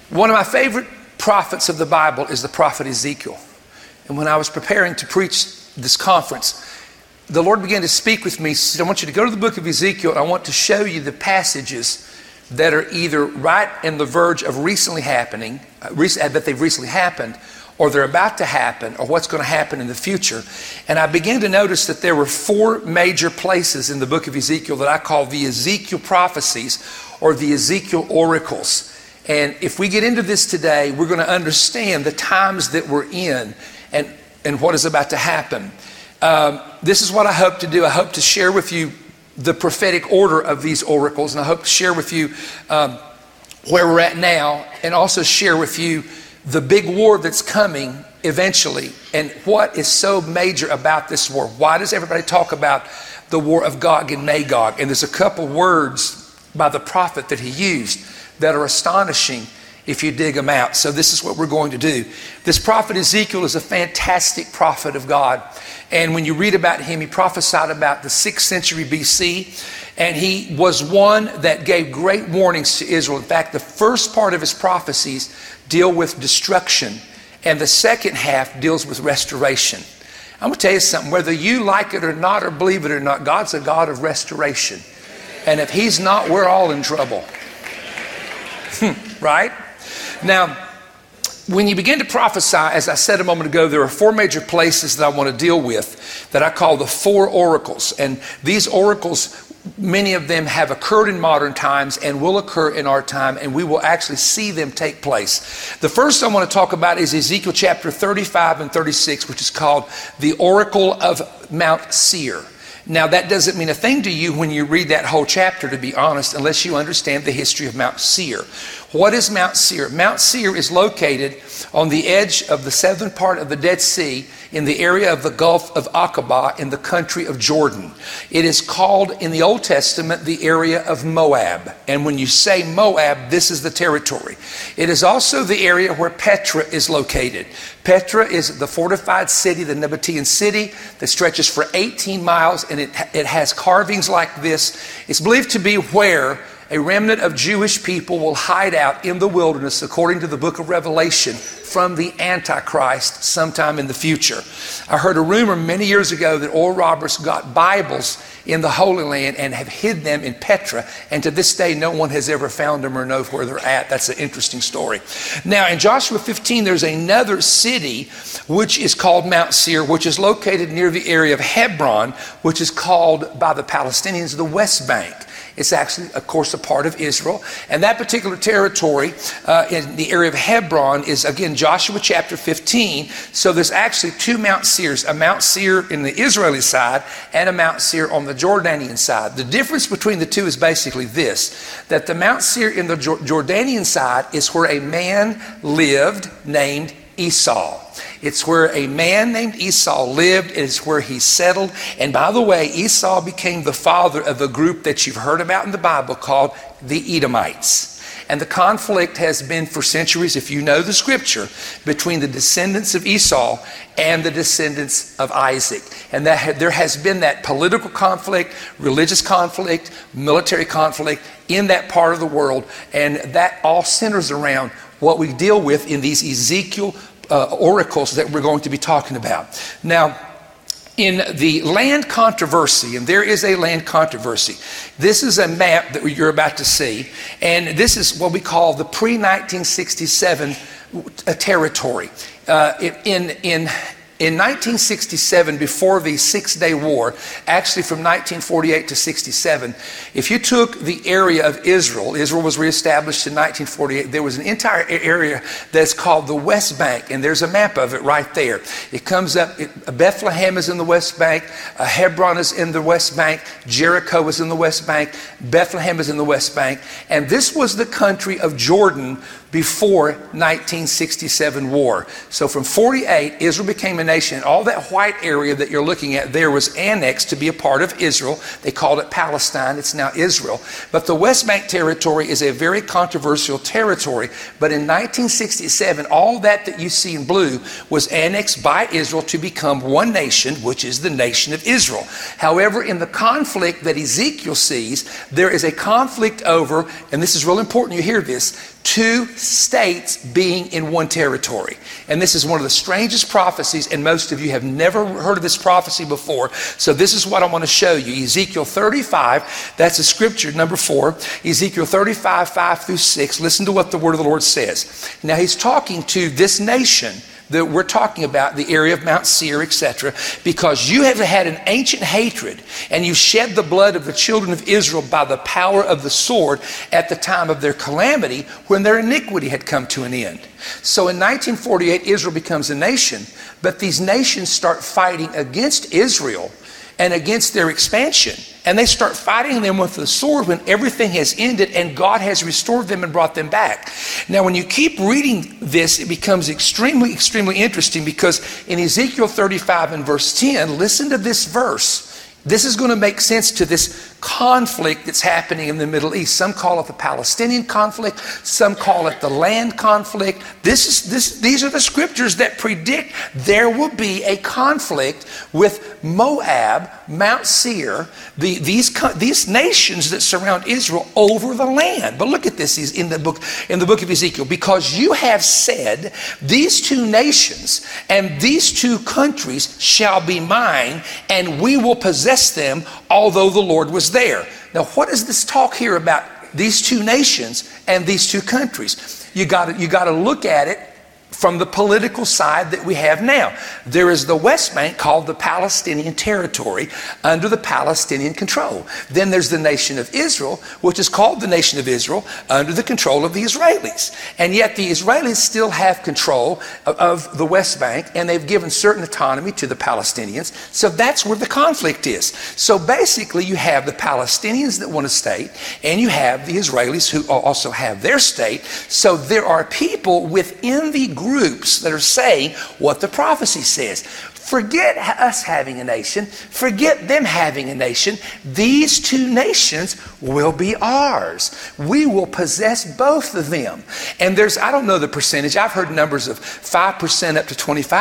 One of my favorite prophets of the Bible is the prophet Ezekiel. And when I was preparing to preach this conference, the Lord began to speak with me. He said, I want you to go to the book of Ezekiel, and I want to show you the passages that are either right in the verge of recently happening, that they've recently happened, or they're about to happen, or what's going to happen in the future. And I began to notice that there were 4 major places in the book of Ezekiel that I call the Ezekiel prophecies, or the Ezekiel oracles. And if we get into this today, we're going to understand the times that we're in and what is about to happen. This is what I hope to do. I hope to share with you the prophetic order of these oracles, and I hope to share with you where we're at now, and also share with you the big war that's coming eventually, and what is so major about this war. Why does everybody talk about the war of Gog and Magog? And there's a couple words by the prophet that he used that are astonishing if you dig them out. So this is what we're going to do. This prophet Ezekiel is a fantastic prophet of God. And when you read about him, he prophesied about the 6th century BC. And he was one that gave great warnings to Israel. In fact, the first part of his prophecies deal with destruction. And the second half deals with restoration. I'm going to tell you something. Whether you like it or not, or believe it or not, God's a God of restoration. And if he's not, we're all in trouble. Right? Now, when you begin to prophesy, as I said a moment ago, there are 4 major places that I want to deal with that I call the 4 oracles. And these oracles, many of them have occurred in modern times and will occur in our time, and we will actually see them take place. The first I want to talk about is Ezekiel chapter 35 and 36, which is called the Oracle of Mount Seir. Now, that doesn't mean a thing to you when you read that whole chapter, to be honest, unless you understand the history of Mount Seir. What is Mount Seir? Mount Seir is located on the edge of the southern part of the Dead Sea in the area of the Gulf of Aqaba in the country of Jordan. It is called in the Old Testament the area of Moab. And when you say Moab, this is the territory. It is also the area where Petra is located. Petra is the fortified city, the Nabatean city, that stretches for 18 miles, and it has carvings like this. It's believed to be where a remnant of Jewish people will hide out in the wilderness, according to the book of Revelation, from the Antichrist sometime in the future. I heard a rumor many years ago that oil robbers got Bibles in the Holy Land and have hid them in Petra, and to this day no one has ever found them or knows where they're at. That's an interesting story. Now, in Joshua 15, there's another city which is called Mount Seir, which is located near the area of Hebron, which is called by the Palestinians the West Bank. It's actually, of course, a part of Israel. And that particular territory in the area of Hebron is, again, Joshua chapter 15. So there's actually 2 Mount Seirs, a Mount Seir in the Israeli side and a Mount Seir on the Jordanian side. The difference between the two is basically this, that the Mount Seir in the Jordanian side is where a man lived named Esau. It's where a man named Esau lived. It's where he settled. And by the way, Esau became the father of a group that you've heard about in the Bible called the Edomites. And the conflict has been for centuries, if you know the scripture, between the descendants of Esau and the descendants of Isaac. And there has been that political conflict, religious conflict, military conflict in that part of the world. And that all centers around what we deal with in these Ezekiel oracles that we're going to be talking about. Now, in the land controversy, and there is a land controversy, this is a map that you're about to see, and this is what we call the pre-1967 territory. In 1967, before the Six-Day War, actually from 1948 to 67, if you took the area of Israel was reestablished in 1948, there was an entire area that's called the West Bank, and there's a map of it right there. It comes up, Bethlehem is in the West Bank, Hebron is in the West Bank, Jericho is in the West Bank, Bethlehem is in the West Bank, and this was the country of Jordan before 1967 war. So from 48, Israel became a nation. All that white area that you're looking at there was annexed to be a part of Israel. They called it Palestine. It's now Israel. But the West Bank territory is a very controversial territory. But in 1967, all that you see in blue was annexed by Israel to become one nation, which is the nation of Israel. However, in the conflict that Ezekiel sees, there is a conflict over, and this is real important you hear this, two states being in one territory. And this is one of the strangest prophecies, and most of you have never heard of this prophecy before. So this is what I want to show you. Ezekiel 35, that's a scripture, number 4. Ezekiel 35, 5 through 6. Listen to what the word of the Lord says. Now he's talking to this nation that we're talking about, the area of Mount Seir, etc., because you have had an ancient hatred, and you shed the blood of the children of Israel by the power of the sword at the time of their calamity, when their iniquity had come to an end. So in 1948, Israel becomes a nation, but these nations start fighting against Israel and against their expansion. And they start fighting them with the sword when everything has ended and God has restored them and brought them back. Now, when you keep reading this, it becomes extremely, extremely interesting, because in Ezekiel 35 and verse 10, listen to this verse. This is going to make sense to this conflict that's happening in the Middle East. Some call it the Palestinian conflict. Some call it the land conflict. These are the scriptures that predict there will be a conflict with Moab, Mount Seir, these nations that surround Israel over the land. But look at this in the book of Ezekiel. Because you have said, these two nations and these two countries shall be mine, and we will possess them, although the Lord was there. Now, what is this talk here about these two nations and these two countries? You got to look at it from the political side that we have now. There is the West Bank, called the Palestinian territory, under the Palestinian control. Then there's the nation of Israel, which is called the nation of Israel, under the control of the Israelis. And yet the Israelis still have control of the West Bank, and they've given certain autonomy to the Palestinians. So that's where the conflict is. So basically you have the Palestinians that want a state, and you have the Israelis who also have their state. So there are people within the groups that are saying what the prophecy says. Forget us having a nation. Forget them having a nation. These two nations will be ours. We will possess both of them. And I don't know the percentage. I've heard numbers of 5% up to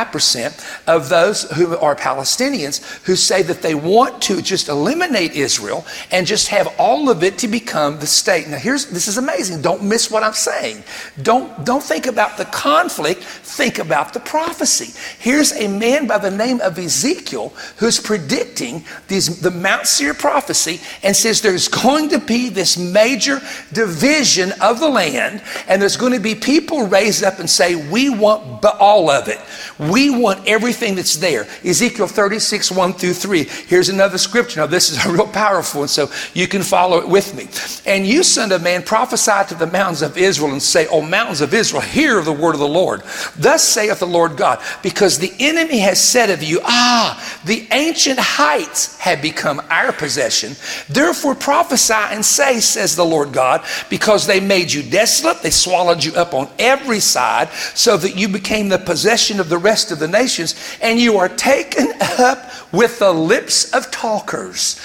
25% of those who are Palestinians who say that they want to just eliminate Israel and just have all of it to become the state. Now this is amazing. Don't miss what I'm saying. Don't think about the conflict. Think about the prophecy. Here's a man by the name of Ezekiel who's predicting the Mount Seir prophecy, and says there's going to be this major division of the land, and there's going to be people raise up and say, we want all of it. We want everything that's there. Ezekiel 36, 1 through 3. Here's another scripture. Now this is a real powerful one, so you can follow it with me. And you, son of man, prophesy to the mountains of Israel and say, O mountains of Israel, hear the word of the Lord. Thus saith the Lord God, because the enemy has said of you, the ancient heights have become our possession. Therefore prophesy and say, says the Lord God, because they made you desolate, they swallowed you up on every side, so that you became the possession of the rest of the nations, and you are taken up with the lips of talkers.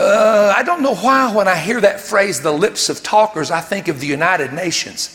I don't know why when I hear that phrase, the lips of talkers, I think of the United Nations.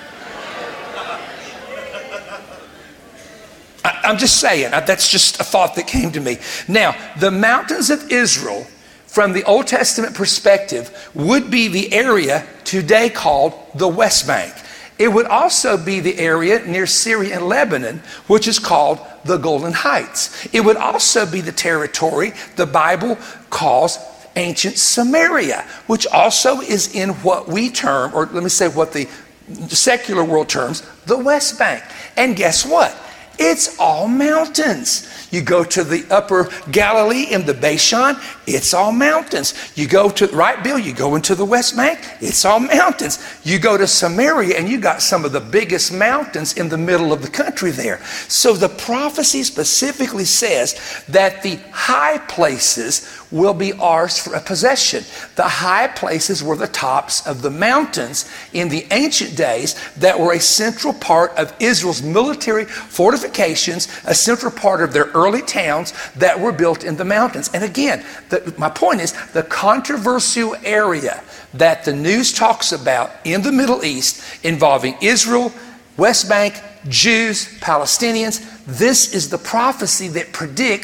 I'm just saying, that's just a thought that came to me. Now, the mountains of Israel, from the Old Testament perspective, would be the area today called the West Bank. It would also be the area near Syria and Lebanon, which is called the Golden Heights. It would also be the territory the Bible calls ancient Samaria, which also is in what we term, or let me say what the secular world terms, the West Bank. And guess what? It's all mountains. You go to the upper Galilee in the Bashan, it's all mountains. You go to, right, Bill, you go into the West Bank, it's all mountains. You go to Samaria and you got some of the biggest mountains in the middle of the country there. So the prophecy specifically says that the high places will be ours for a possession. The high places were the tops of the mountains in the ancient days that were a central part of Israel's military fortifications, a central part of their early towns that were built in the mountains. And again, my point is the controversial area that the news talks about in the Middle East involving Israel, West Bank, Jews, Palestinians, this is the prophecy that predicts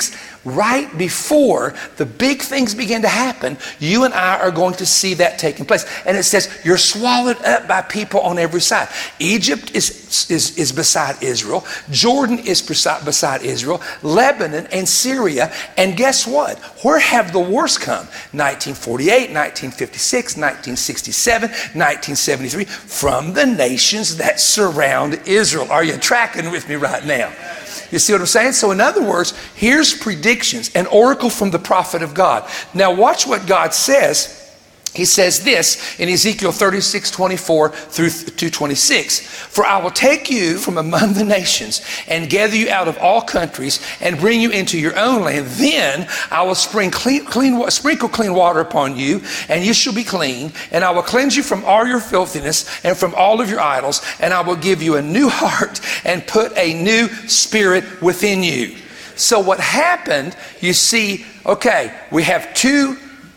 right before the big things begin to happen, you and I are going to see that taking place. And it says, you're swallowed up by people on every side. Egypt is beside Israel. Jordan is beside Israel. Lebanon and Syria. And guess what? Where have the wars come? 1948, 1956, 1967, 1973. From the nations that surround Israel. Are you tracking with me right now? You see what I'm saying? So in other words, here's predictions, an oracle from the prophet of God. Now watch what God says. He says this in Ezekiel 36:24 through 26. For I will take you from among the nations and gather you out of all countries and bring you into your own land. Then I will sprinkle clean water upon you, and you shall be clean. And I will cleanse you from all your filthiness and from all of your idols. And I will give you a new heart and put a new spirit within you. So what happened, you see, okay, we have two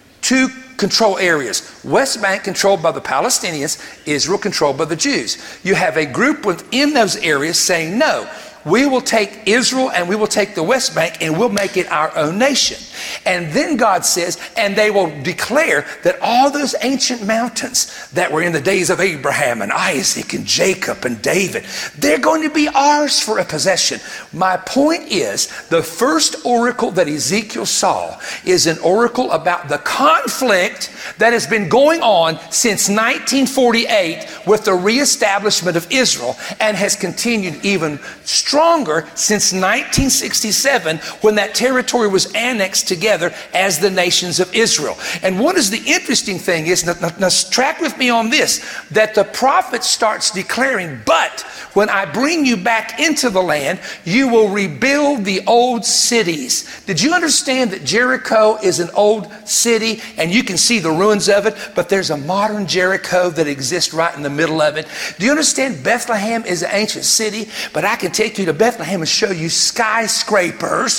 control areas. West Bank controlled by the Palestinians, Israel controlled by the Jews. You have a group within those areas saying, no, we will take Israel and we will take the West Bank and we'll make it our own nation. And then God says, and they will declare that all those ancient mountains that were in the days of Abraham and Isaac and Jacob and David, they're going to be ours for a possession. My point is, the first oracle that Ezekiel saw is an oracle about the conflict that has been going on since 1948 with the reestablishment of Israel and has continued even stronger since 1967 when that territory was annexed together as the nations of Israel. And what is the interesting thing is, now track with me on this, that the prophet starts declaring, but when I bring you back into the land, you will rebuild the old cities. Did you understand that Jericho is an old city and you can see the ruins of it, but there's a modern Jericho that exists right in the middle of it? Do you understand Bethlehem is an ancient city, but I can take you to Bethlehem and show you skyscrapers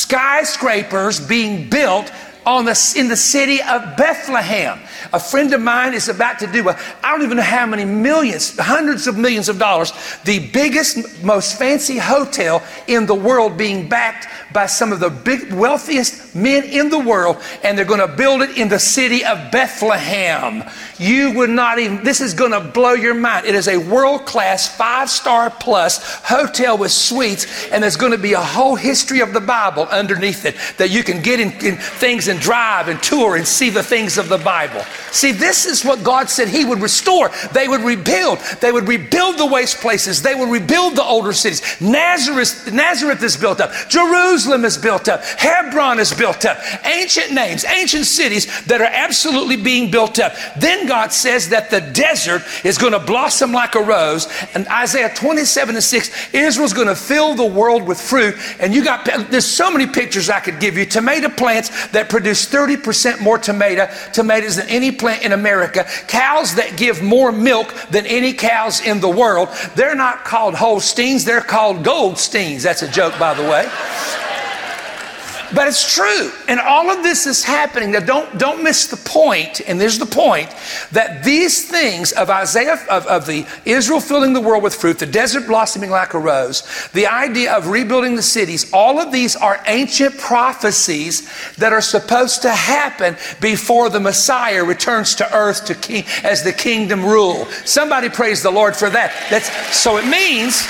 being built in the city of Bethlehem. A friend of mine is about to do I don't even know how many millions, hundreds of millions of dollars, the biggest, most fancy hotel in the world being backed by some of the wealthiest men in the world, and they're going to build it in the city of Bethlehem. You would not even, this is going to blow your mind. It is a world-class 5-star plus hotel with suites, and there's going to be a whole history of the Bible underneath it that you can get in things and drive and tour and see the things of the Bible. See, this is what God said He would restore. They would rebuild. They would rebuild the waste places. They would rebuild the older cities. Nazareth is built up. Jerusalem is built up. Hebron is built up. Ancient names, ancient cities that are absolutely being built up. Then God says that the desert is going to blossom like a rose. And Isaiah 27:6, Israel's going to fill the world with fruit. And there's so many pictures I could give you. Tomato plants that produce 30% more tomatoes than any plant in America. Cows that give more milk than any cows in the world. They're not called Holsteins, they're called Goldsteins. That's a joke, by the way. But it's true. And all of this is happening. Now don't miss the point, and there's the point, that these things of Isaiah, of the Israel filling the world with fruit, the desert blossoming like a rose, the idea of rebuilding the cities, all of these are ancient prophecies that are supposed to happen before the Messiah returns to earth as the kingdom rule. Somebody praise the Lord for that. So it means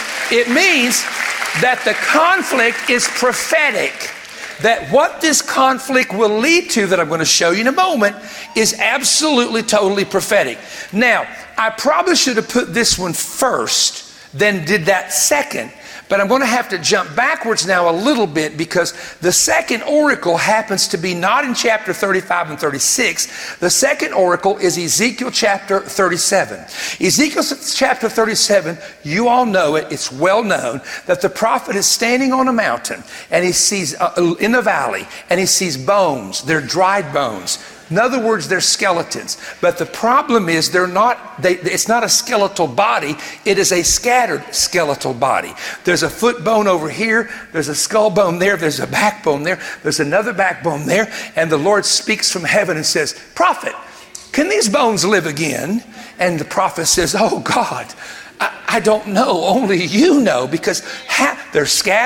that the conflict is prophetic. That what this conflict will lead to, that I'm going to show you in a moment, is absolutely, totally prophetic. Now, I probably should have put this one first, then did that second. But I'm going to have to jump backwards now a little bit, because the second oracle happens to be not in chapter 35 and 36. The second oracle is Ezekiel chapter 37. Ezekiel chapter 37, you all know it. It's well known that the prophet is standing on a mountain and he sees in the valley, and he sees bones. They're dried bones. In other words, they're skeletons. But the problem is it's not a skeletal body. It is a scattered skeletal body. There's a foot bone over here. There's a skull bone there. There's a backbone there. There's another backbone there. And the Lord speaks from heaven and says, "Prophet, can these bones live again?" And the prophet says, "Oh God, I don't know. Only you know, because they're scattered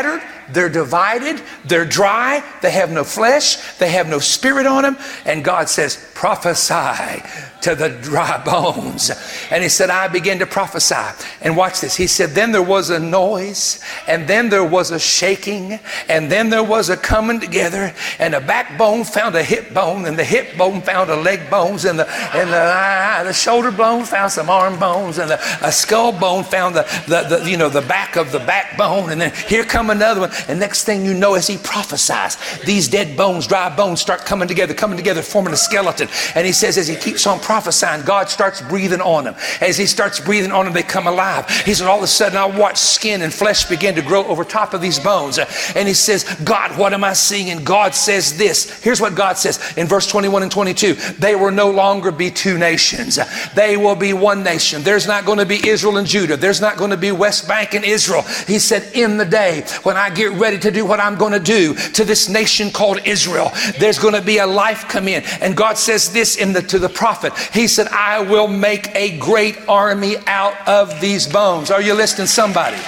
They're divided, they're dry, they have no flesh, they have no spirit on them. And God says, prophesy to the dry bones. And he said, I began to prophesy. And watch this. He said, then there was a noise, and then there was a shaking, and then there was a coming together, and a backbone found a hip bone, and the hip bone found a leg bones, and the shoulder bone found some arm bones, and a skull bone found the back of the backbone. And then here come another one. And next thing you know, as he prophesies, these dead bones, dry bones, start coming together, forming a skeleton. And he says, as he keeps on prophesying, God starts breathing on them. As he starts breathing on them, they come alive. He said, all of a sudden, I watched skin and flesh begin to grow over top of these bones. And he says, God, what am I seeing? And God says this. Here's what God says in verse 21 and 22. They will no longer be two nations. They will be one nation. There's not going to be Israel and Judah. There's not going to be West Bank and Israel. He said, in the day when I get ready to do what I'm going to do to this nation called Israel, there's going to be a life come in. And God says this to the prophet. He said, I will make a great army out of these bones. Are you listening, somebody?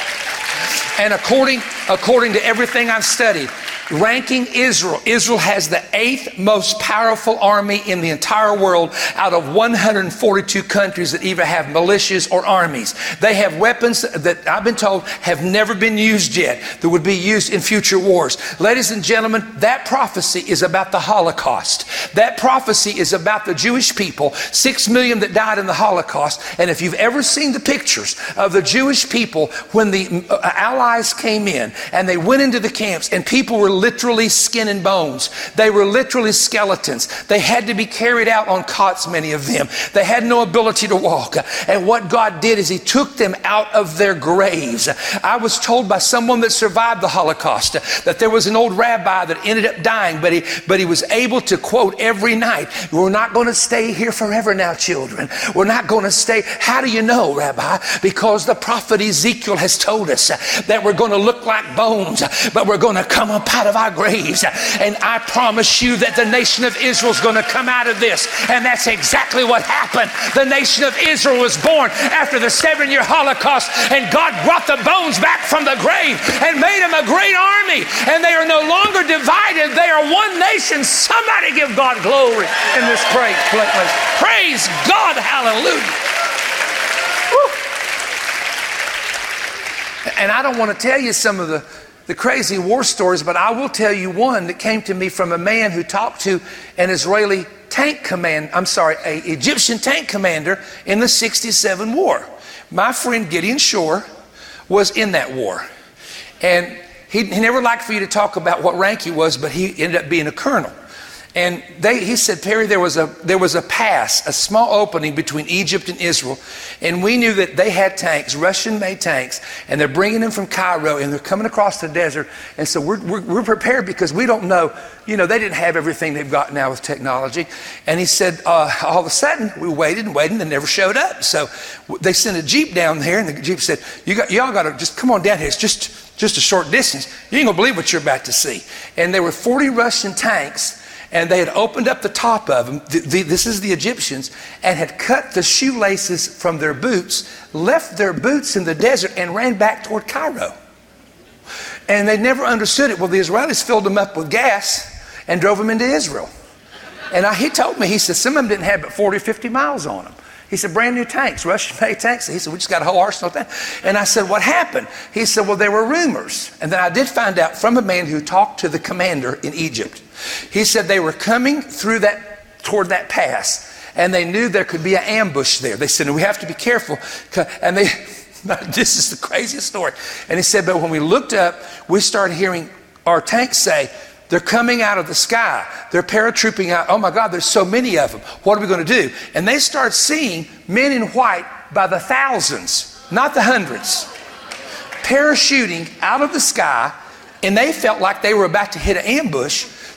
And according to everything I've studied, ranking Israel has the 8th most powerful army in the entire world out of 142 countries that either have militias or armies. They have weapons that I've been told have never been used yet, that would be used in future wars. Ladies and gentlemen, that prophecy is about the Holocaust. That prophecy is about the Jewish people, 6 million that died in the Holocaust. And if you've ever seen the pictures of the Jewish people when the Allies came in and they went into the camps and people were literally skin and bones. They were literally skeletons. They had to be carried out on cots, many of them. They had no ability to walk. And what God did is he took them out of their graves. I was told by someone that survived the Holocaust that there was an old rabbi that ended up dying, but he was able to quote every night, we're not going to stay here forever now, children. We're not going to stay. How do you know, Rabbi? Because the prophet Ezekiel has told us that we're going to look like bones, but we're going to come up out of our graves. And I promise you that the nation of Israel is going to come out of this. And that's exactly what happened. The nation of Israel was born after the 7-year Holocaust, and God brought the bones back from the grave and made them a great army. And they are no longer divided. They are one nation. Somebody give God glory in this great place. Praise God. Hallelujah. Woo. And I don't want to tell you some of the crazy war stories, but I will tell you one that came to me from a man who talked to an Egyptian tank commander in the 67 war. My friend Gideon Shore was in that war. And he never liked for you to talk about what rank he was, but he ended up being a colonel. And he said, Perry, there was a pass, a small opening between Egypt and Israel. And we knew that they had tanks, Russian-made tanks, and they're bringing them from Cairo, and they're coming across the desert. And so we're prepared because we don't know, they didn't have everything they've got now with technology. And he said, all of a sudden, we waited and waited, and they never showed up. So they sent a Jeep down there, and the Jeep said, y'all got to just come on down here. It's just a short distance. You ain't going to believe what you're about to see. And there were 40 Russian tanks. And they had opened up the top of them, this is the Egyptians, and had cut the shoelaces from their boots, left their boots in the desert, and ran back toward Cairo. And they never understood it. Well, the Israelis filled them up with gas and drove them into Israel. And he told me, he said, some of them didn't have but 40 or 50 miles on them. He said, brand new tanks, Russian-made tanks. He said, we just got a whole arsenal of that. And I said, what happened? He said, well, there were rumors. And then I did find out from a man who talked to the commander in Egypt. He said they were coming through toward that pass, and they knew there could be an ambush there. They said, we have to be careful. And this is the craziest story. And he said, but when we looked up, we started hearing our tanks say, they're coming out of the sky. They're paratrooping out. Oh my God, there's so many of them. What are we going to do? And they start seeing men in white by the thousands, not the hundreds, parachuting out of the sky, and they felt like they were about to hit an ambush.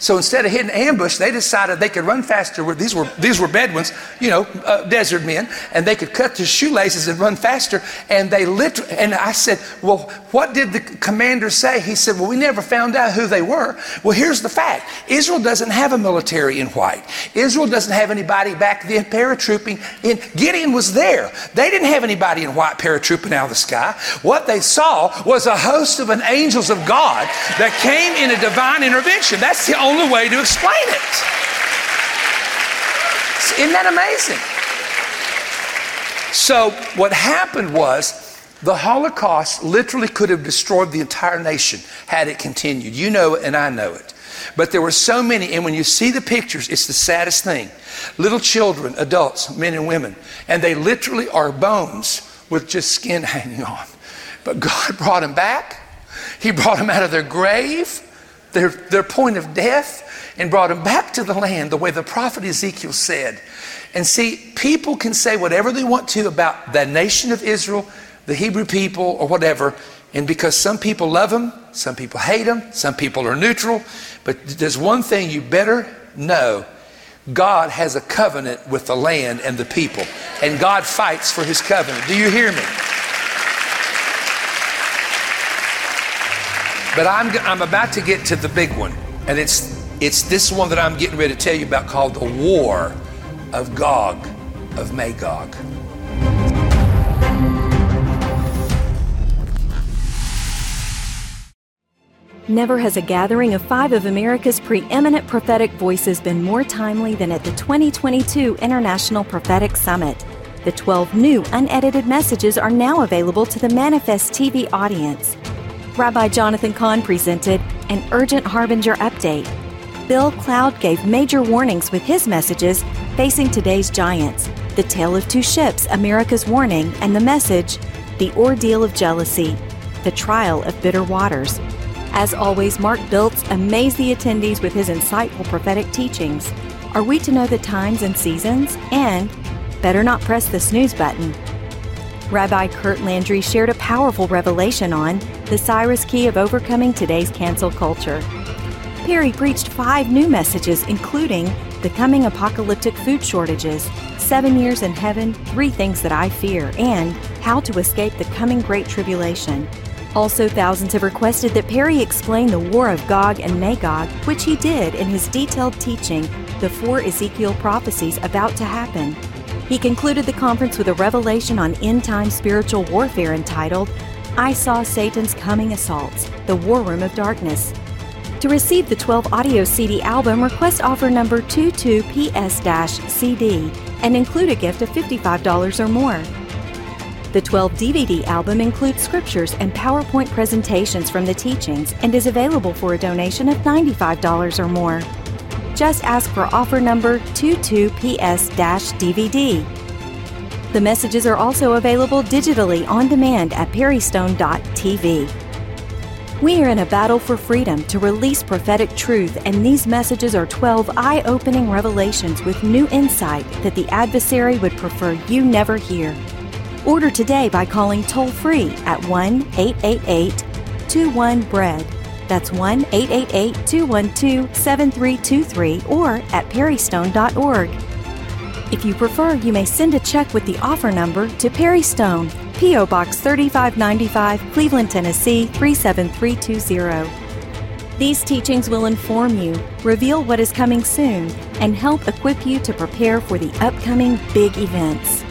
So instead of hitting ambush, they decided they could run faster. These were Bedouins, desert men, and they could cut their shoelaces and run faster. And and I said, well, what did the commander say? He said, well, we never found out who they were. Well, here's the fact. Israel doesn't have a military in white. Israel doesn't have anybody back then paratrooping in. Gideon was there. They didn't have anybody in white paratrooping out of the sky. What they saw was a host of angels of God that came in a divine intervention. That's the only way to explain it. Isn't that amazing? So what happened was the Holocaust literally could have destroyed the entire nation had it continued. You know it and I know it. But there were so many, and when you see the pictures, it's the saddest thing. Little children, adults, men and women, and they literally are bones with just skin hanging on. But God brought them back. He brought them out of their grave, their point of death, and brought them back to the land the way the prophet Ezekiel said. And see, people can say whatever they want to about the nation of Israel, the Hebrew people, or whatever. And because some people love them, some people hate them, some people are neutral. But there's one thing you better know. God has a covenant with the land and the people. And God fights for his covenant. Do you hear me? But I'm about to get to the big one. And it's this one that I'm getting ready to tell you about, called the War of Gog of Magog. Never has a gathering of 5 of America's preeminent prophetic voices been more timely than at the 2022 International Prophetic Summit. The 12 new unedited messages are now available to the Manifest TV audience. Rabbi Jonathan Cahn presented an Urgent Harbinger update. Bill Cloud gave major warnings with his messages, Facing Today's Giants, The Tale of Two Ships, America's Warning, and the message, The Ordeal of Jealousy, The Trial of Bitter Waters. As always, Mark Biltz amazed the attendees with his insightful prophetic teachings. Are we to know the times and seasons? And better not press the snooze button. Rabbi Kurt Landry shared a powerful revelation on the Cyrus Key of overcoming today's cancel culture. Perry preached 5 new messages, including the coming apocalyptic food shortages, 7 years in heaven, 3 things that I fear, and how to escape the coming great tribulation. Also, thousands have requested that Perry explain the War of Gog and Magog, which he did in his detailed teaching, The 4 Ezekiel Prophecies About to Happen. He concluded the conference with a revelation on end-time spiritual warfare entitled, I Saw Satan's Coming Assaults, The War Room of Darkness. To receive the 12 audio CD album, request offer number 22PS-CD and include a gift of $55 or more. The 12 DVD album includes scriptures and PowerPoint presentations from the teachings and is available for a donation of $95 or more. Just ask for offer number 22PS-DVD. The messages are also available digitally on demand at perrystone.tv. We are in a battle for freedom to release prophetic truth, and these messages are 12 eye-opening revelations with new insight that the adversary would prefer you never hear. Order today by calling toll-free at 1-888-21-BREAD. That's 1-888-212-7323 or at perrystone.org. If you prefer, you may send a check with the offer number to Perry Stone, P.O. Box 3595, Cleveland, Tennessee 37320. These teachings will inform you, reveal what is coming soon, and help equip you to prepare for the upcoming big events.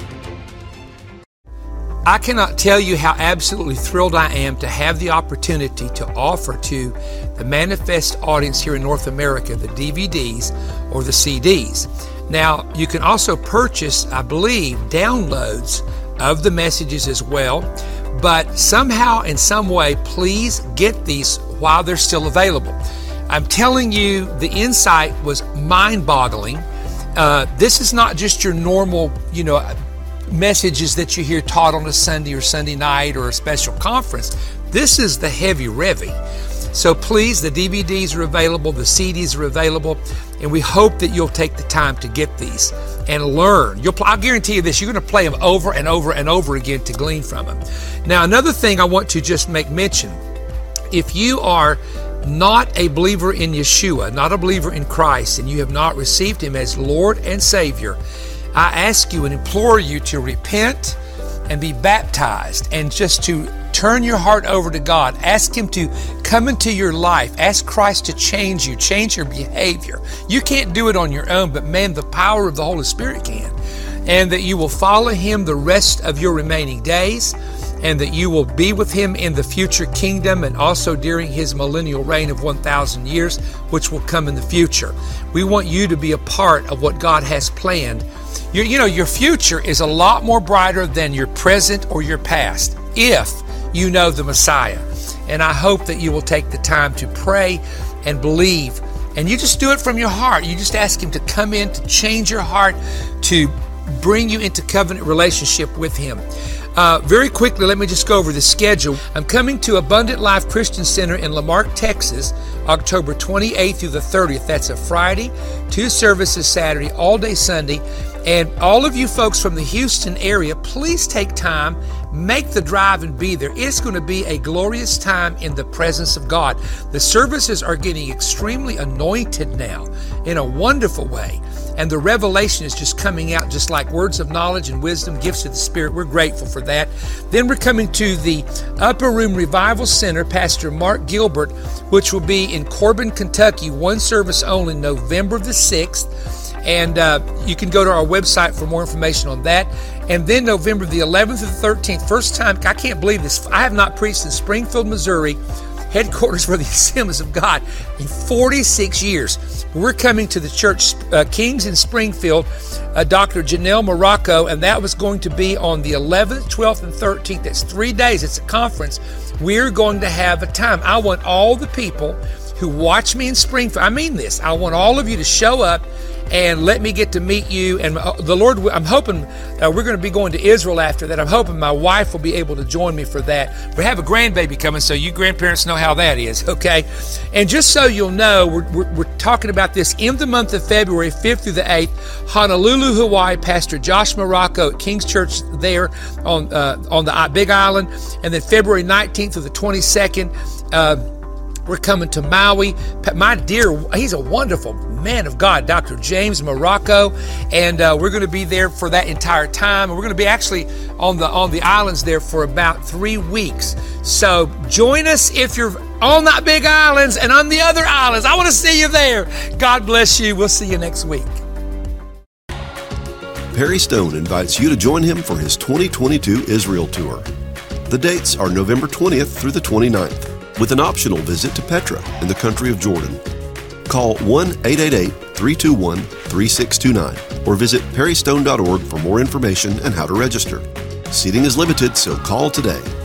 I cannot tell you how absolutely thrilled I am to have the opportunity to offer to the Manifest audience here in North America the DVDs or the CDs. Now, you can also purchase, I believe, downloads of the messages as well, but somehow, in some way, please get these while they're still available. I'm telling you, the insight was mind-boggling. This is not just your normal, messages that you hear taught on a Sunday or Sunday night or a special conference. This is the heavy revy. So please, the DVDs are available, the CDs are available, and we hope that you'll take the time to get these and learn. I'll guarantee you this, you're going to play them over and over and over again to glean from them. Now, another thing I want to just make mention, if you are not a believer in Yeshua, not a believer in Christ, and you have not received Him as Lord and Savior, I ask you and implore you to repent and be baptized and just to turn your heart over to God. Ask Him to come into your life. Ask Christ to change you, change your behavior. You can't do it on your own, but man, the power of the Holy Spirit can. And that you will follow Him the rest of your remaining days, and that you will be with Him in the future kingdom and also during His millennial reign of 1,000 years, which will come in the future. We want you to be a part of what God has planned. Your future is a lot more brighter than your present or your past if you know the Messiah. And I hope that you will take the time to pray and believe. And you just do it from your heart. You just ask Him to come in, to change your heart, to bring you into covenant relationship with Him. Very quickly, let me just go over the schedule. I'm coming to Abundant Life Christian Center in Lamarck, Texas, October 28th through the 30th. That's a Friday, 2 services Saturday, all day Sunday. And all of you folks from the Houston area, please take time, make the drive and be there. It's going to be a glorious time in the presence of God. The services are getting extremely anointed now in a wonderful way. And the revelation is just coming out just like words of knowledge and wisdom, gifts of the Spirit. We're grateful for that. Then we're coming to the Upper Room Revival Center, Pastor Mark Gilbert, which will be in Corbin, Kentucky, 1 service only, November the 6th. And you can go to our website for more information on that. And then November the 11th to the 13th, first time, I can't believe this, I have not preached in Springfield, Missouri, headquarters for the Assemblies of God, in 46 years. We're coming to the church, Kings in Springfield, Dr. Janelle Morocco, and that was going to be on the 11th, 12th, and 13th. That's 3 days. It's a conference. We're going to have a time. I want all the people who watch me in Springfield, I mean this, I want all of you to show up and let me get to meet you. And the Lord, I'm hoping we're going to be going to Israel after that. I'm hoping my wife will be able to join me for that. We have a grandbaby coming, so you grandparents know how that is, okay? And just so you'll know, we're talking about this in the month of February, 5th through the 8th, Honolulu, Hawaii, Pastor Josh Morocco at King's Church there on the Big Island. And then February 19th through the 22nd, we're coming to Maui. My dear, he's a wonderful man of God, Dr. James Morocco, and we're going to be there for that entire time. And we're going to be actually on the islands there for about 3 weeks. So join us if you're on that Big Islands and on the other islands. I want to see you there. God bless you. We'll see you next week. Perry Stone invites you to join him for his 2022 Israel Tour. The dates are November 20th through the 29th. With an optional visit to Petra in the country of Jordan. Call 1-888-321-3629 or visit perrystone.org for more information and how to register. Seating is limited, so call today.